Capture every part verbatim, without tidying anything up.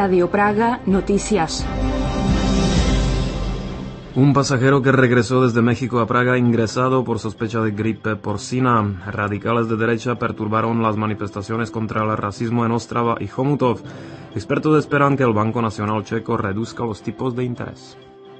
Radio Praga Noticias. Un pasajero que regresó desde México a Praga ingresado por sospecha de gripe porcina. Radicales de derecha perturbaron las manifestaciones contra el racismo en Ostrava y Chomutov. Expertos esperan que el Banco Nacional Checo reduzca los tipos de interés.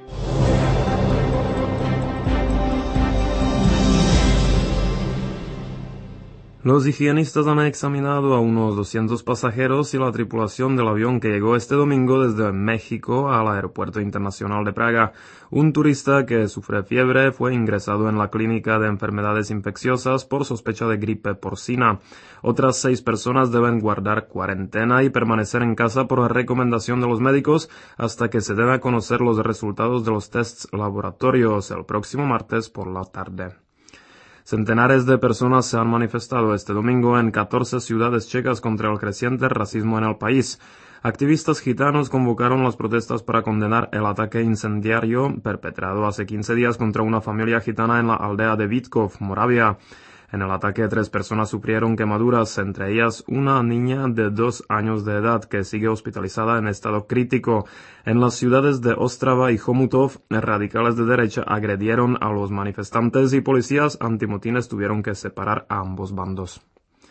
Los higienistas han examinado a unos doscientos pasajeros y la tripulación del avión que llegó este domingo desde México al Aeropuerto Internacional de Praga. Un turista que sufre fiebre fue ingresado en la clínica de enfermedades infecciosas por sospecha de gripe porcina. Otras seis personas deben guardar cuarentena y permanecer en casa por recomendación de los médicos hasta que se den a conocer los resultados de los tests laboratorios el próximo martes por la tarde. Centenares de personas se han manifestado este domingo en catorce ciudades checas contra el creciente racismo en el país. Activistas gitanos convocaron las protestas para condenar el ataque incendiario perpetrado hace quince días contra una familia gitana en la aldea de Vítkov, Moravia. En el ataque, tres personas sufrieron quemaduras, entre ellas una niña de dos años de edad que sigue hospitalizada en estado crítico. En las ciudades de Ostrava y Chomutov, radicales de derecha agredieron a los manifestantes y policías antimotines tuvieron que separar a ambos bandos.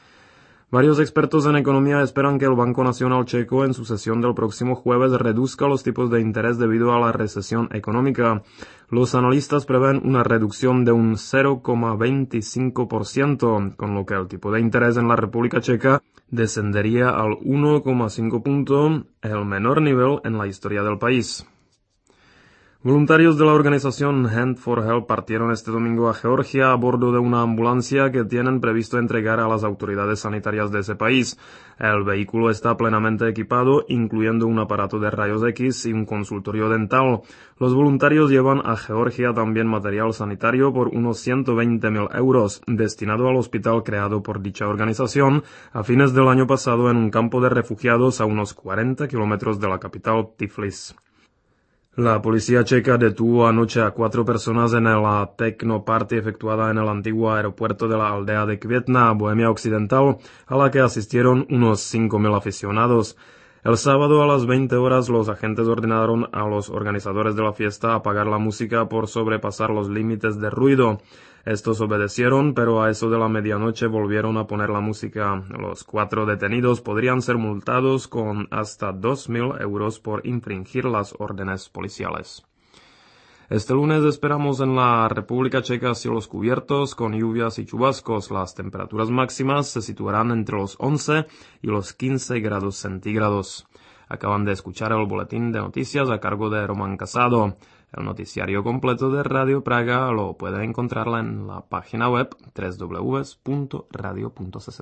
Varios expertos en economía esperan que el Banco Nacional Checo en su sesión del próximo jueves reduzca los tipos de interés debido a la recesión económica. Los analistas prevén una reducción de un cero coma veinticinco por ciento, con lo que el tipo de interés en la República Checa descendería al uno coma cinco punto, el menor nivel en la historia del país. Voluntarios de la organización Hand for Help partieron este domingo a Georgia a bordo de una ambulancia que tienen previsto entregar a las autoridades sanitarias de ese país. El vehículo está plenamente equipado, incluyendo un aparato de rayos X y un consultorio dental. Los voluntarios llevan a Georgia también material sanitario por unos ciento veinte mil euros, destinado al hospital creado por dicha organización a fines del año pasado en un campo de refugiados a unos cuarenta kilómetros de la capital Tiflis. La policía checa detuvo anoche a cuatro personas en la techno party efectuada en el antiguo aeropuerto de la aldea de Květná, Bohemia Occidental, a la que asistieron unos cinco mil aficionados. El sábado a las veinte horas los agentes ordenaron a los organizadores de la fiesta apagar la música por sobrepasar los límites de ruido. Estos obedecieron, pero a eso de la medianoche volvieron a poner la música. Los cuatro detenidos podrían ser multados con hasta dos mil euros por infringir las órdenes policiales. Este lunes esperamos en la República Checa cielos cubiertos con lluvias y chubascos. Las temperaturas máximas se situarán entre los once y los quince grados centígrados. Acaban de escuchar el boletín de noticias a cargo de Román Casado. El noticiario completo de Radio Praga lo puede encontrar en la página web doble u doble u doble u punto radio punto c z.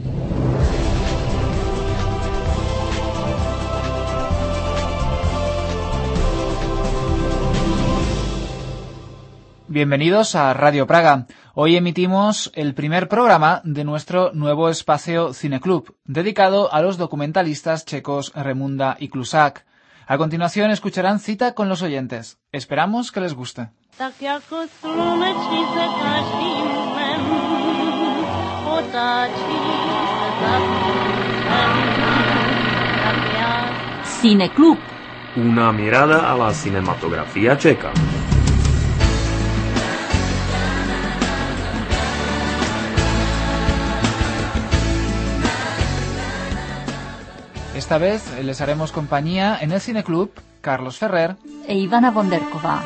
Bienvenidos a Radio Praga. Hoy emitimos el primer programa de nuestro nuevo espacio Cineclub, dedicado a los documentalistas checos Remunda y Klusak. A continuación escucharán Cita con los oyentes. Esperamos que les guste. Cineclub. Una mirada a la cinematografía checa. Esta vez les haremos compañía en el Cineclub Carlos Ferrer e Ivana Bonderkova.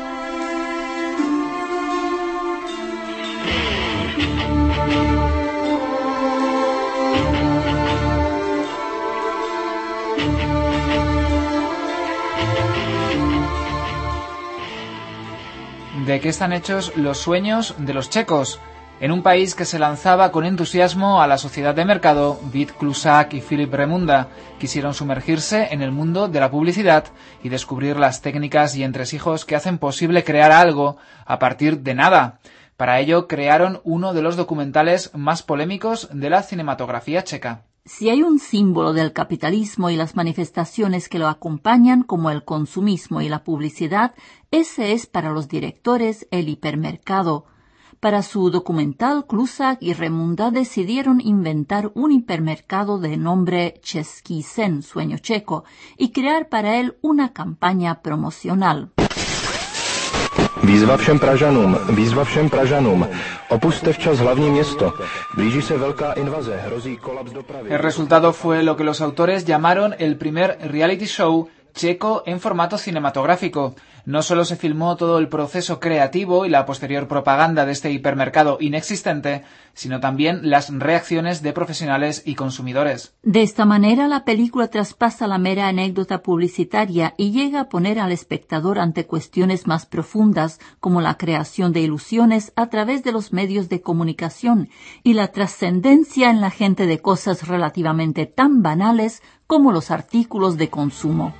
¿De qué están hechos los sueños de los checos? En un país que se lanzaba con entusiasmo a la sociedad de mercado, Vít Klusak y Filip Remunda quisieron sumergirse en el mundo de la publicidad y descubrir las técnicas y entresijos que hacen posible crear algo a partir de nada. Para ello crearon uno de los documentales más polémicos de la cinematografía checa. Si hay un símbolo del capitalismo y las manifestaciones que lo acompañan, como el consumismo y la publicidad, ese es para los directores el hipermercado. Para su documental, Klusak y Remunda decidieron inventar un hipermercado de nombre Český sen, sueño checo, y crear para él una campaña promocional. Výzva všem Pražanům, výzva všem Pražanům. Opuste včas hlavní město. Blíží se velká invaze, hrozí kolaps dopravy. El resultado fue lo que los autores llamaron el primer reality show checo en formato cinematográfico. No solo se filmó todo el proceso creativo y la posterior propaganda de este hipermercado inexistente, sino también las reacciones de profesionales y consumidores. De esta manera, la película traspasa la mera anécdota publicitaria y llega a poner al espectador ante cuestiones más profundas, como la creación de ilusiones a través de los medios de comunicación y la trascendencia en la gente de cosas relativamente tan banales como los artículos de consumo.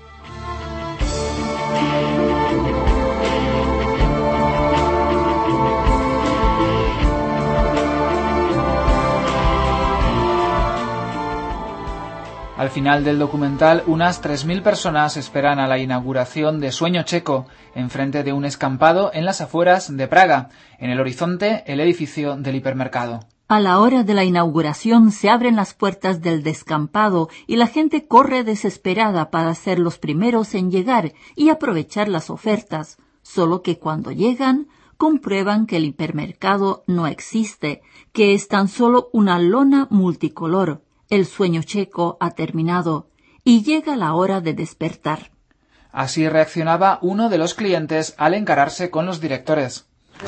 Al final del documental, unas tres mil personas esperan a la inauguración de Sueño Checo, enfrente de un escampado en las afueras de Praga. En el horizonte, el edificio del hipermercado. A la hora de la inauguración se abren las puertas del descampado y la gente corre desesperada para ser los primeros en llegar y aprovechar las ofertas. Solo que cuando llegan, comprueban que el hipermercado no existe, que es tan solo una lona multicolor. El sueño checo ha terminado y llega la hora de despertar. Así reaccionaba uno de los clientes al encararse con los directores.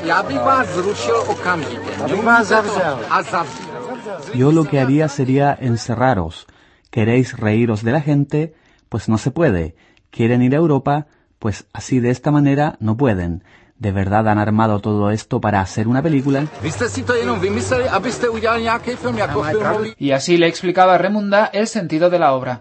Yo lo que haría sería encerraros. ¿Queréis reíros de la gente? Pues no se puede. ¿Quieren ir a Europa? Pues así de esta manera no pueden. ¿De verdad han armado todo esto para hacer una película? Y así le explicaba a Remunda el sentido de la obra.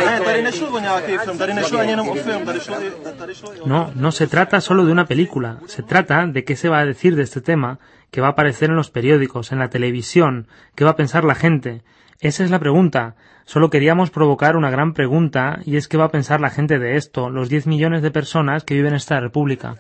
No, no se trata solo de una película. Se trata de qué se va a decir de este tema, qué va a aparecer en los periódicos, en la televisión, qué va a pensar la gente. Esa es la pregunta. Solo queríamos provocar una gran pregunta, y es qué va a pensar la gente de esto, los diez millones de personas que viven en esta república.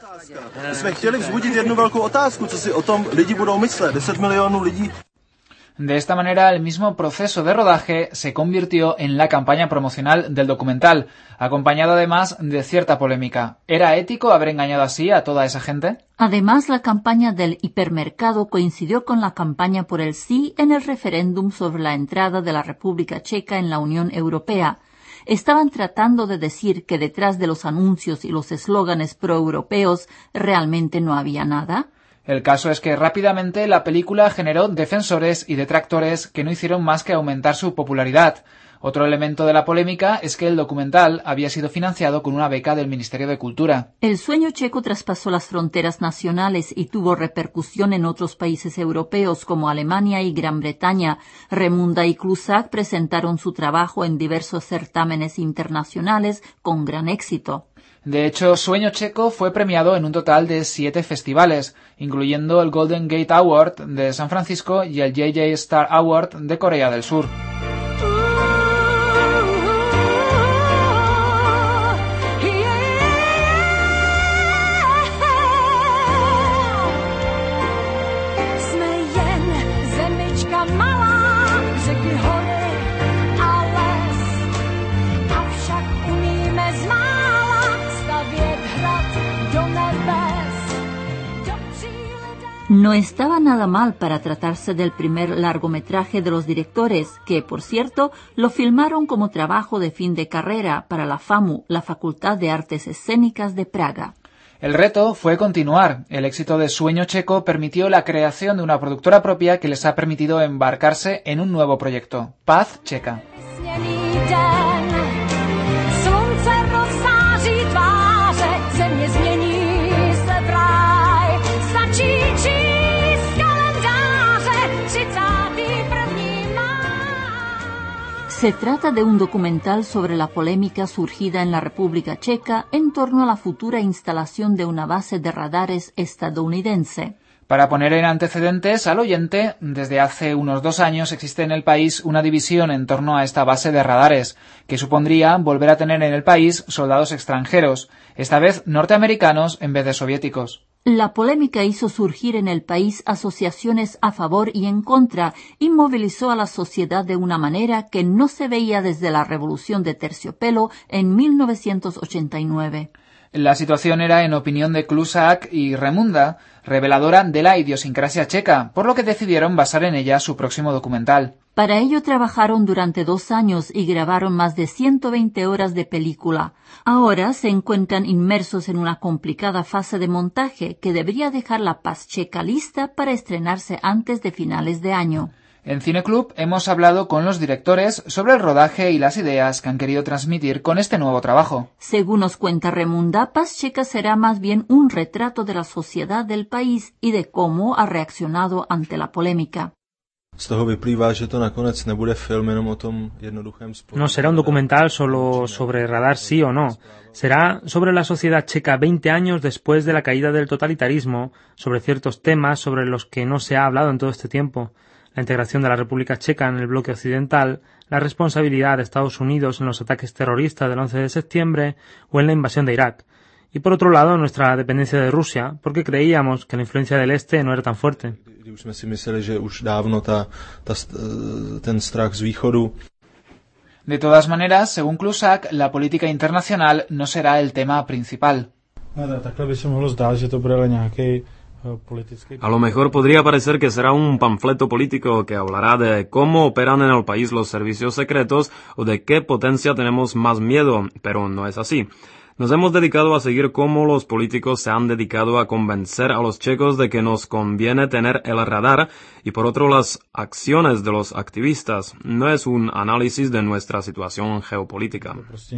De esta manera, el mismo proceso de rodaje se convirtió en la campaña promocional del documental, acompañado además de cierta polémica. ¿Era ético haber engañado así a toda esa gente? Además, la campaña del hipermercado coincidió con la campaña por el sí en el referéndum sobre la entrada de la República Checa en la Unión Europea. Estaban tratando de decir que detrás de los anuncios y los eslóganes proeuropeos realmente no había nada. El caso es que rápidamente la película generó defensores y detractores que no hicieron más que aumentar su popularidad. Otro elemento de la polémica es que el documental había sido financiado con una beca del Ministerio de Cultura. El sueño checo traspasó las fronteras nacionales y tuvo repercusión en otros países europeos como Alemania y Gran Bretaña. Remunda y Klusak presentaron su trabajo en diversos certámenes internacionales con gran éxito. De hecho, Sueño Checo fue premiado en un total de siete festivales, incluyendo el Golden Gate Award de San Francisco y el J J Star Award de Corea del Sur. No estaba nada mal para tratarse del primer largometraje de los directores, que, por cierto, lo filmaron como trabajo de fin de carrera para la FAMU, la Facultad de Artes Escénicas de Praga. El reto fue continuar. El éxito de Sueño Checo permitió la creación de una productora propia que les ha permitido embarcarse en un nuevo proyecto, Paz Checa. Se trata de un documental sobre la polémica surgida en la República Checa en torno a la futura instalación de una base de radares estadounidense. Para poner en antecedentes al oyente, desde hace unos dos años existe en el país una división en torno a esta base de radares, que supondría volver a tener en el país soldados extranjeros, esta vez norteamericanos en vez de soviéticos. La polémica hizo surgir en el país asociaciones a favor y en contra y movilizó a la sociedad de una manera que no se veía desde la Revolución de Terciopelo en mil novecientos ochenta y nueve. La situación era, en opinión de Klusak y Remunda, reveladora de la idiosincrasia checa, por lo que decidieron basar en ella su próximo documental. Para ello trabajaron durante dos años y grabaron más de ciento veinte horas de película. Ahora se encuentran inmersos en una complicada fase de montaje que debería dejar La Paz checa lista para estrenarse antes de finales de año. En Cineclub hemos hablado con los directores sobre el rodaje y las ideas que han querido transmitir con este nuevo trabajo. Según nos cuenta Remunda, Paz checa será más bien un retrato de la sociedad del país y de cómo ha reaccionado ante la polémica. No será un documental solo sobre radar sí o no. Será sobre la sociedad checa veinte años después de la caída del totalitarismo, sobre ciertos temas sobre los que no se ha hablado en todo este tiempo. La integración de la República Checa en el bloque occidental, la responsabilidad de Estados Unidos en los ataques terroristas del once de septiembre o en la invasión de Irak. Y por otro lado, nuestra dependencia de Rusia, porque creíamos que la influencia del Este no era tan fuerte. De todas maneras, según Klusak, la política internacional no será el tema principal. A lo mejor podría parecer que será un panfleto político que hablará de cómo operan en el país los servicios secretos o de qué potencia tenemos más miedo, pero no es así. Nos hemos dedicado a seguir cómo los políticos se han dedicado a convencer a los checos de que nos conviene tener el radar y por otro las acciones de los activistas. No es un análisis de nuestra situación geopolítica.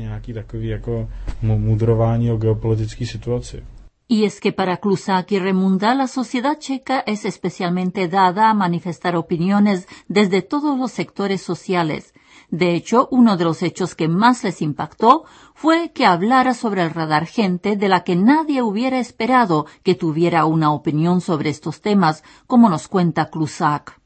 Y es que para Klusak y Remunda la sociedad checa es especialmente dada a manifestar opiniones desde todos los sectores sociales. De hecho, uno de los hechos que más les impactó fue que hablara sobre el radar gente de la que nadie hubiera esperado que tuviera una opinión sobre estos temas, como nos cuenta Klusak.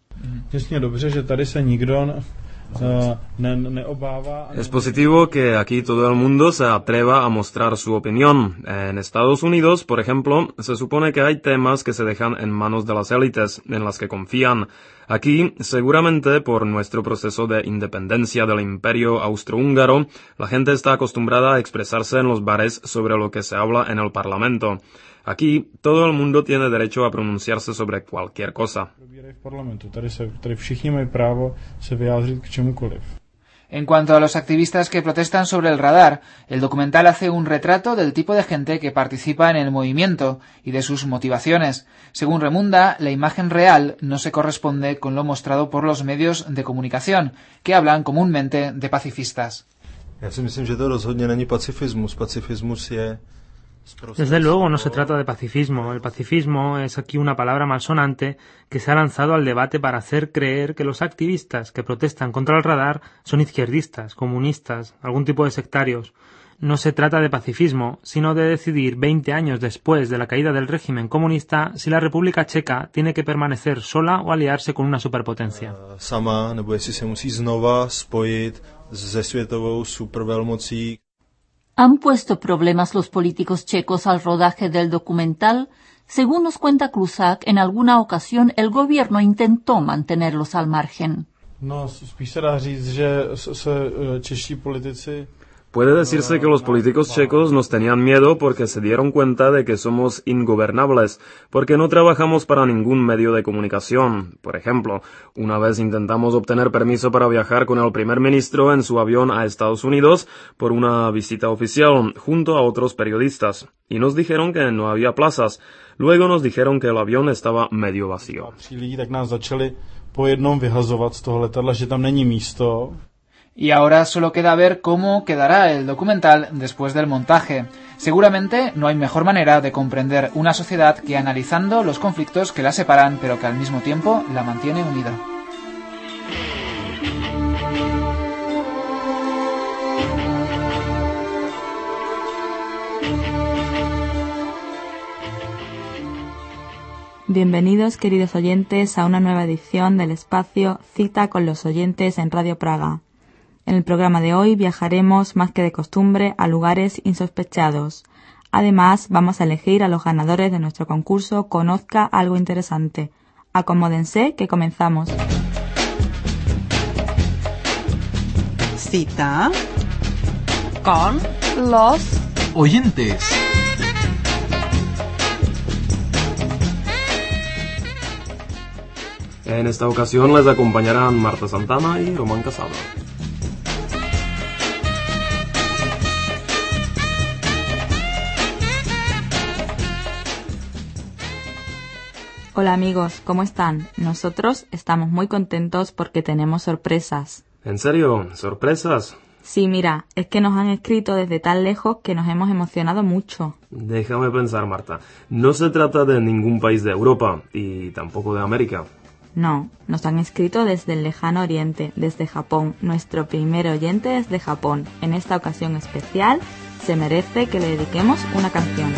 Es positivo que aquí todo el mundo se atreva a mostrar su opinión. En Estados Unidos, por ejemplo, se supone que hay temas que se dejan en manos de las élites, en las que confían. Aquí, seguramente por nuestro proceso de independencia del Imperio Austrohúngaro, la gente está acostumbrada a expresarse en los bares sobre lo que se habla en el Parlamento. Aquí, todo el mundo tiene derecho a pronunciarse sobre cualquier cosa. En cuanto a los activistas que protestan sobre el radar, el documental hace un retrato del tipo de gente que participa en el movimiento y de sus motivaciones. Según Remunda, la imagen real no se corresponde con lo mostrado por los medios de comunicación, que hablan comúnmente de pacifistas. Desde luego no se trata de pacifismo. El pacifismo es aquí una palabra malsonante que se ha lanzado al debate para hacer creer que los activistas que protestan contra el radar son izquierdistas, comunistas, algún tipo de sectarios. No se trata de pacifismo, sino de decidir veinte años después de la caída del régimen comunista si la República Checa tiene que permanecer sola o aliarse con una superpotencia. Sama, nebo jestli se musí znova spojit se světovou supervelmocí. ¿Han puesto problemas los políticos checos al rodaje del documental? Según nos cuenta Klusak, en alguna ocasión el gobierno intentó mantenerlos al margen. No, spíš se dá říct, že se čeští politici Puede decirse que los políticos checos nos tenían miedo porque se dieron cuenta de que somos ingobernables, porque no trabajamos para ningún medio de comunicación. Por ejemplo, una vez intentamos obtener permiso para viajar con el primer ministro en su avión a Estados Unidos por una visita oficial, junto a otros periodistas, y nos dijeron que no había plazas. Luego nos dijeron que el avión estaba medio vacío. tak nás začali po jednom vyhazovat z toho letadla, že tam není místo. Y ahora solo queda ver cómo quedará el documental después del montaje. Seguramente no hay mejor manera de comprender una sociedad que analizando los conflictos que la separan, pero que al mismo tiempo la mantiene unida. Bienvenidos, queridos oyentes, a una nueva edición del espacio Cita con los oyentes en Radio Praga. En el programa de hoy viajaremos, más que de costumbre, a lugares insospechados, Además, vamos a elegir a los ganadores de nuestro concurso Conozca algo interesante. Acomódense, que comenzamos. Cita con los oyentes. En esta ocasión les acompañarán Marta Santana y Román Casado. Hola amigos, ¿cómo están? Nosotros estamos muy contentos porque tenemos sorpresas. ¿En serio? ¿Sorpresas? Sí, mira, es que nos han escrito desde tan lejos que nos hemos emocionado mucho. Déjame pensar, Marta. No se trata de ningún país de Europa y tampoco de América. No, nos han escrito desde el lejano oriente, desde Japón. Nuestro primer oyente es de Japón. En esta ocasión especial, se merece que le dediquemos una canción.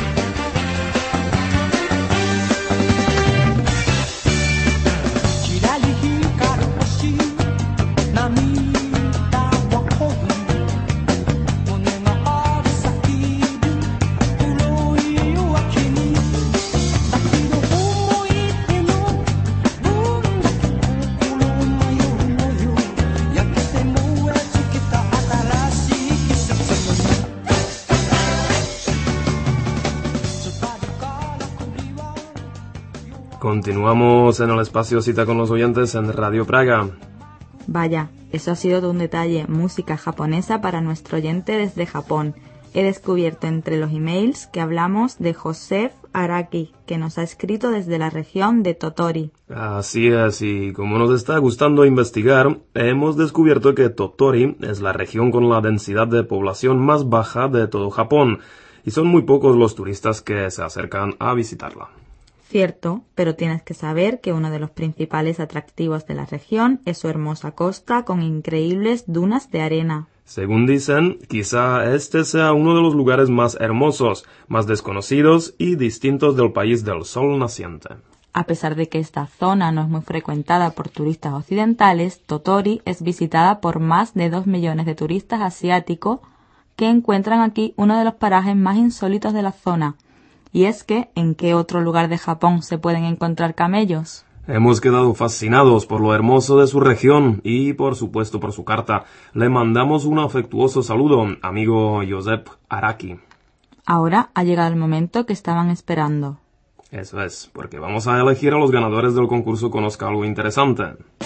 Continuamos en el espacio Cita con los oyentes en Radio Praga. Vaya, eso ha sido todo un detalle, música japonesa para nuestro oyente desde Japón. He descubierto entre los emails que hablamos de Joseph Araki, que nos ha escrito desde la región de Tottori. Así es, y como nos está gustando investigar, hemos descubierto que Tottori es la región con la densidad de población más baja de todo Japón, y son muy pocos los turistas que se acercan a visitarla. Cierto, pero tienes que saber que uno de los principales atractivos de la región es su hermosa costa con increíbles dunas de arena. Según dicen, quizá este sea uno de los lugares más hermosos, más desconocidos y distintos del país del sol naciente. A pesar de que esta zona no es muy frecuentada por turistas occidentales, Tottori es visitada por más de dos millones de turistas asiáticos que encuentran aquí uno de los parajes más insólitos de la zona. Y es que, ¿en qué otro lugar de Japón se pueden encontrar camellos? Hemos quedado fascinados por lo hermoso de su región y, por supuesto, por su carta. Le mandamos un afectuoso saludo, amigo Joseph Araki. Ahora ha llegado el momento que estaban esperando. Eso es, porque vamos a elegir a los ganadores del concurso Conozca algo interesante.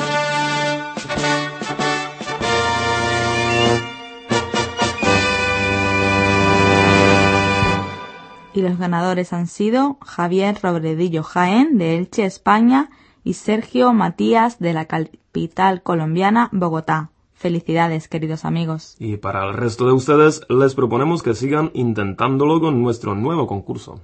Y los ganadores han sido Javier Robledillo Jaén, de Elche, España, y Sergio Matías, de la capital colombiana, Bogotá. Felicidades, queridos amigos. Y para el resto de ustedes, les proponemos que sigan intentándolo con nuestro nuevo concurso.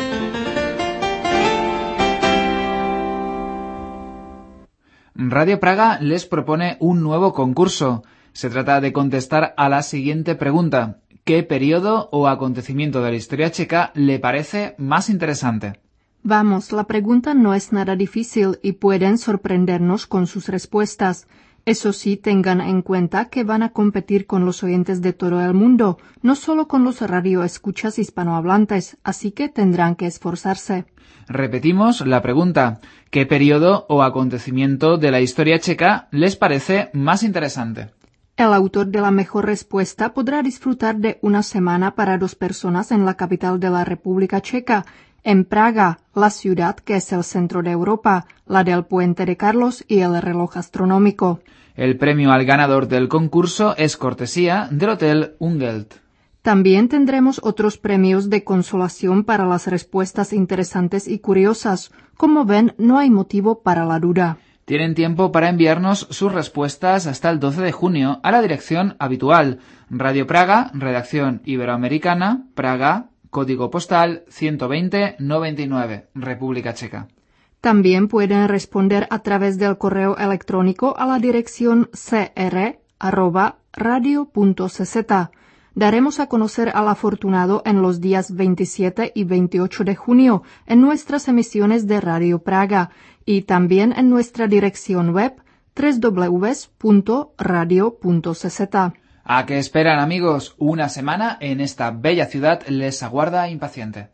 Radio Praga les propone un nuevo concurso. Se trata de contestar a la siguiente pregunta. ¿Qué periodo o acontecimiento de la historia checa le parece más interesante? Vamos, la pregunta no es nada difícil y pueden sorprendernos con sus respuestas. Eso sí, tengan en cuenta que van a competir con los oyentes de todo el mundo, no solo con los radioescuchas hispanohablantes, así que tendrán que esforzarse. Repetimos la pregunta. ¿Qué periodo o acontecimiento de la historia checa les parece más interesante? El autor de la mejor respuesta podrá disfrutar de una semana para dos personas en la capital de la República Checa, en Praga, la ciudad que es el centro de Europa, la del Puente de Carlos y el reloj astronómico. El premio al ganador del concurso es cortesía del Hotel Ungelt. También tendremos otros premios de consolación para las respuestas interesantes y curiosas. Como ven, no hay motivo para la duda. Tienen tiempo para enviarnos sus respuestas hasta el doce de junio a la dirección habitual. Radio Praga, redacción iberoamericana, Praga, código postal ciento veinte noventa y nueve, República Checa. También pueden responder a través del correo electrónico a la dirección c r arroba radio punto c z. Daremos a conocer al afortunado en los días veintisiete y veintiocho de junio en nuestras emisiones de Radio Praga y también en nuestra dirección web doble u doble u doble u punto radio punto c z. ¿A qué esperan, amigos? Una semana en esta bella ciudad les aguarda impaciente.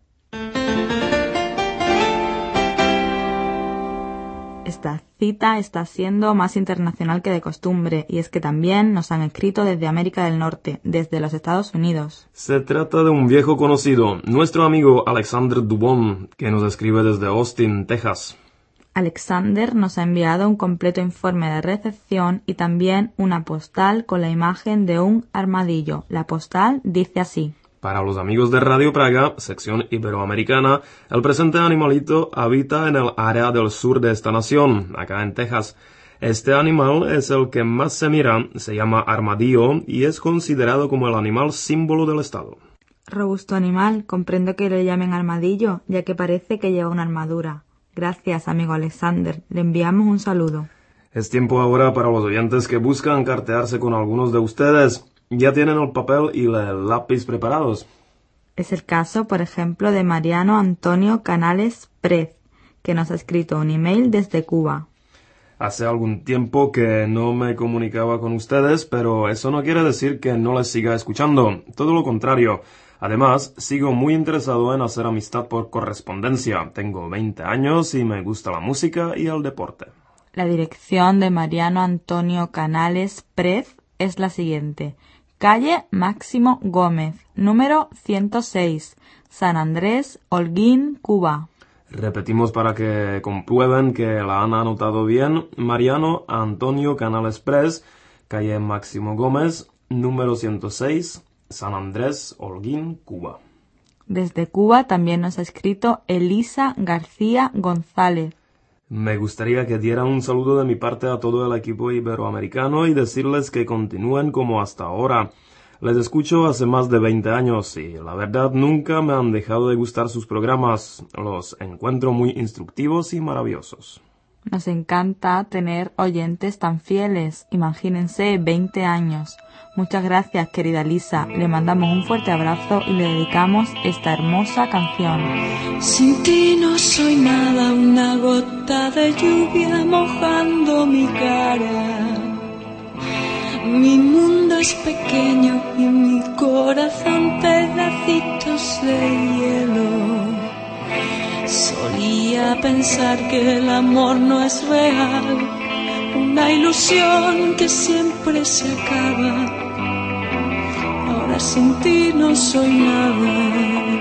Esta cita está siendo más internacional que de costumbre, y es que también nos han escrito desde América del Norte, desde los Estados Unidos. Se trata de un viejo conocido, nuestro amigo Alexander Dubon, que nos escribe desde Austin, Texas. Alexander nos ha enviado un completo informe de recepción y también una postal con la imagen de un armadillo. La postal dice así: Para los amigos de Radio Praga, sección iberoamericana, el presente animalito habita en el área del sur de esta nación, acá en Texas. Este animal es el que más se mira, se llama armadillo y es considerado como el animal símbolo del estado. Robusto animal, comprendo que le llamen armadillo, ya que parece que lleva una armadura. Gracias, amigo Alexander. Le enviamos un saludo. Es tiempo ahora para los oyentes que buscan cartearse con algunos de ustedes. ¿Ya tienen el papel y el lápiz preparados? Es el caso, por ejemplo, de Mariano Antonio Canales Prez, que nos ha escrito un email desde Cuba. Hace algún tiempo que no me comunicaba con ustedes, pero eso no quiere decir que no les siga escuchando. Todo lo contrario. Además, sigo muy interesado en hacer amistad por correspondencia. Tengo veinte años y me gusta la música y el deporte. La dirección de Mariano Antonio Canales Prez es la siguiente: calle Máximo Gómez, número ciento seis, San Andrés, Holguín, Cuba. Repetimos para que comprueben que la han anotado bien. Mariano Antonio Canales Prez, calle Máximo Gómez, número ciento seis, San Andrés, Holguín, Cuba. Desde Cuba también nos ha escrito Elisa García González. Me gustaría que dieran un saludo de mi parte a todo el equipo iberoamericano y decirles que continúen como hasta ahora. Les escucho hace más de veinte años y la verdad nunca me han dejado de gustar sus programas. Los encuentro muy instructivos y maravillosos. Nos encanta tener oyentes tan fieles. Imagínense, veinte años. Muchas gracias, querida Lisa. Le mandamos un fuerte abrazo y le dedicamos esta hermosa canción. Sin ti no soy nada, una gota de lluvia mojando mi cara. Mi mundo es pequeño y mi corazón pedacitos de hielo. Solía pensar que el amor no es real, una ilusión que siempre se acaba. Ahora sin ti no soy nada.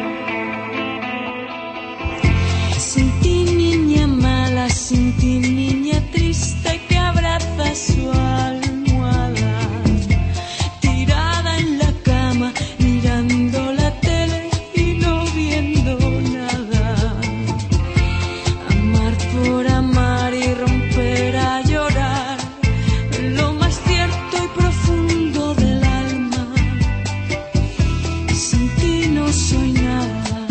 Sin ti, niña mala, sin ti, niña triste que abraza su almohada, tirada en la cama, mirando la tele y no viendo nada. Amar por amar y romper a llorar, en lo más cierto y profundo del alma. Sin ti no soy nada.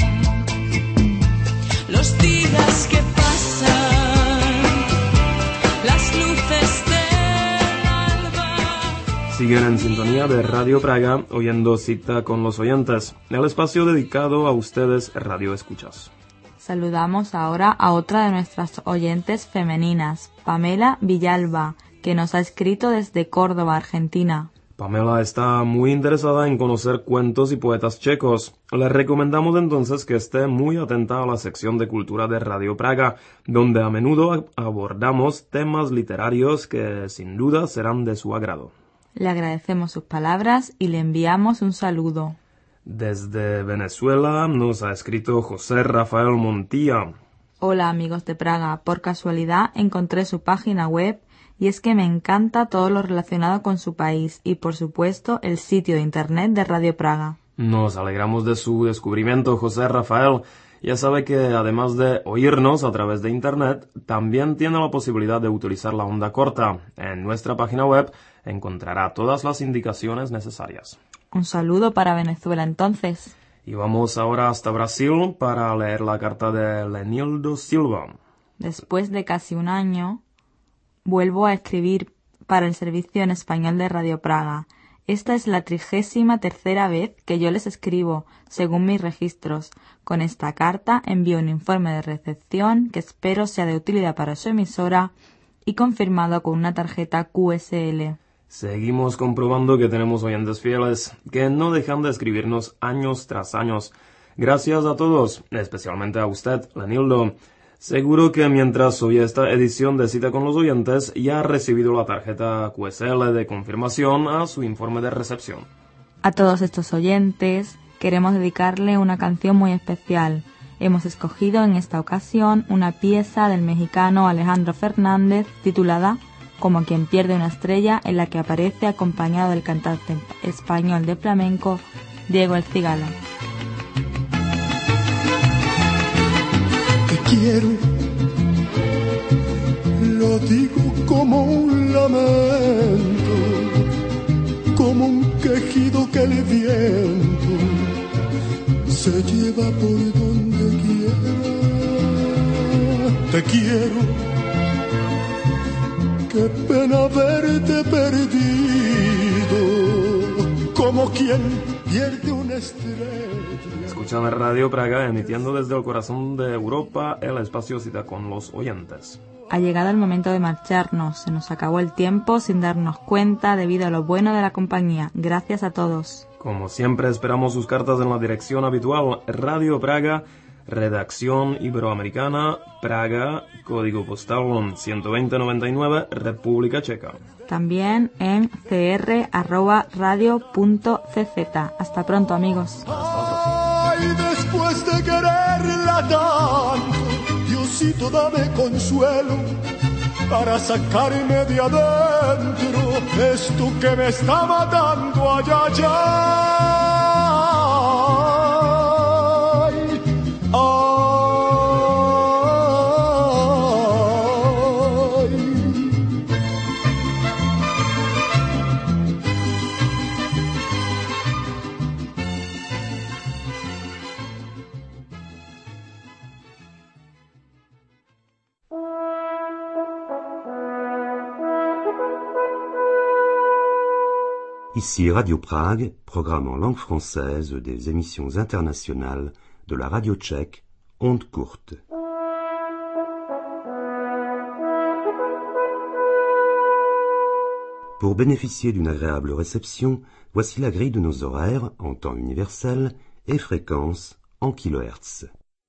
Los días que pasan, las luces del alba. Siguen en sintonía de Radio Praga, oyendo Cita con los oyentes, el espacio dedicado a ustedes, Radio Escuchas. Saludamos ahora a otra de nuestras oyentes femeninas, Pamela Villalba, que nos ha escrito desde Córdoba, Argentina. Pamela está muy interesada en conocer cuentos y poetas checos. Le recomendamos entonces que esté muy atenta a la sección de cultura de Radio Praga, donde a menudo abordamos temas literarios que sin duda serán de su agrado. Le agradecemos sus palabras y le enviamos un saludo. Desde Venezuela nos ha escrito José Rafael Montilla. Hola, amigos de Praga. Por casualidad encontré su página web y es que me encanta todo lo relacionado con su país y, por supuesto, el sitio de internet de Radio Praga. Nos alegramos de su descubrimiento, José Rafael. Ya sabe que además de oírnos a través de internet, también tiene la posibilidad de utilizar la onda corta. En nuestra página web encontrará todas las indicaciones necesarias. Un saludo para Venezuela entonces. Y vamos ahora hasta Brasil para leer la carta de Lenildo Silva. Después de casi un año, vuelvo a escribir para el servicio en español de Radio Praga. Esta es la trigésima tercera vez que yo les escribo, según mis registros. Con esta carta envío un informe de recepción que espero sea de utilidad para su emisora y confirmado con una tarjeta Q S L. Seguimos comprobando que tenemos oyentes fieles, que no dejan de escribirnos años tras años. Gracias a todos, especialmente a usted, Lenildo. Seguro que mientras oye esta edición de Cita con los Oyentes, ya ha recibido la tarjeta Q S L de confirmación a su informe de recepción. A todos estos oyentes, queremos dedicarle una canción muy especial. Hemos escogido en esta ocasión una pieza del mexicano Alejandro Fernández titulada Como quien pierde una estrella, en la que aparece acompañado del cantante español de flamenco Diego El Cigala. Te quiero, lo digo como un lamento, como un quejido que el viento se lleva por donde quiera. Te quiero, qué pena verte perdido, como quien pierde una estrella. Escuchan Radio Praga emitiendo desde el corazón de Europa el espacio Cita con los Oyentes. Ha llegado el momento de marcharnos. Se nos acabó el tiempo sin darnos cuenta debido a lo bueno de la compañía. Gracias a todos. Como siempre, esperamos sus cartas en la dirección habitual: Radio Praga, Redacción Iberoamericana, Praga, código postal ciento veinte noventa y nueve, República Checa. También en c r arroba radio punto c z. Hasta pronto, amigos. Ay, después de quererla tanto, Diosito, dame consuelo para sacarme de adentro esto que me está matando allá, allá. Ici Radio Prague, programme en langue française des émissions internationales de la radio tchèque, Ondes Courtes. Pour bénéficier d'une agréable réception, voici la grille de nos horaires en temps universel et fréquence en kilohertz.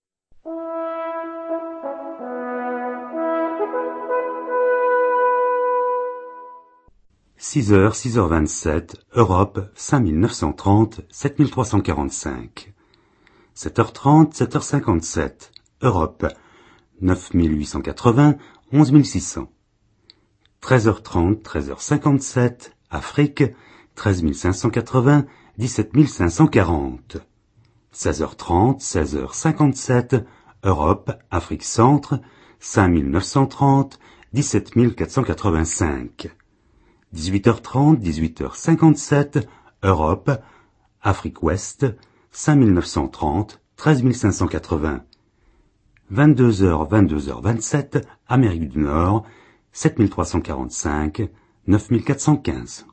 six heures, six heures vingt-sept, Europe, cinq mille neuf cent trente, sept mille trois cent quarante-cinq. sept heures trente, sept heures cinquante-sept, Europe, neuf mille huit cent quatre-vingts, onze mille six cents. treize heures trente, treize heures cinquante-sept, Afrique, treize mille cinq cent quatre-vingts, dix-sept mille cinq cent quarante. seize heures trente, seize heures cinquante-sept, Europe, Afrique centre, cinq mille neuf cent trente, dix-sept mille quatre cent quatre-vingt-cinq. dix-huit heures trente, dix-huit heures cinquante-sept, Europe, Afrique ouest, cinq mille neuf cent trente, treize mille cinq cent quatre-vingts. vingt-deux heures, vingt-deux heures vingt-sept, Amérique du Nord, sept mille trois cent quarante-cinq, neuf mille quatre cent quinze.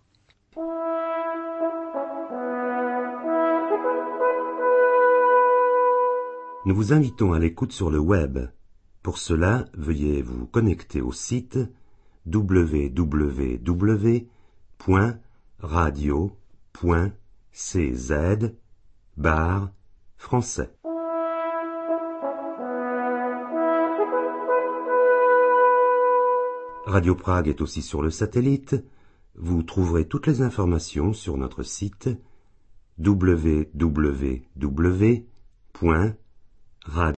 Nous vous invitons à l'écoute sur le web. Pour cela, veuillez vous connecter au site w w w point radio point c z barre français. Radio Prague est aussi sur le satellite. Vous trouverez toutes les informations sur notre site w w w point radio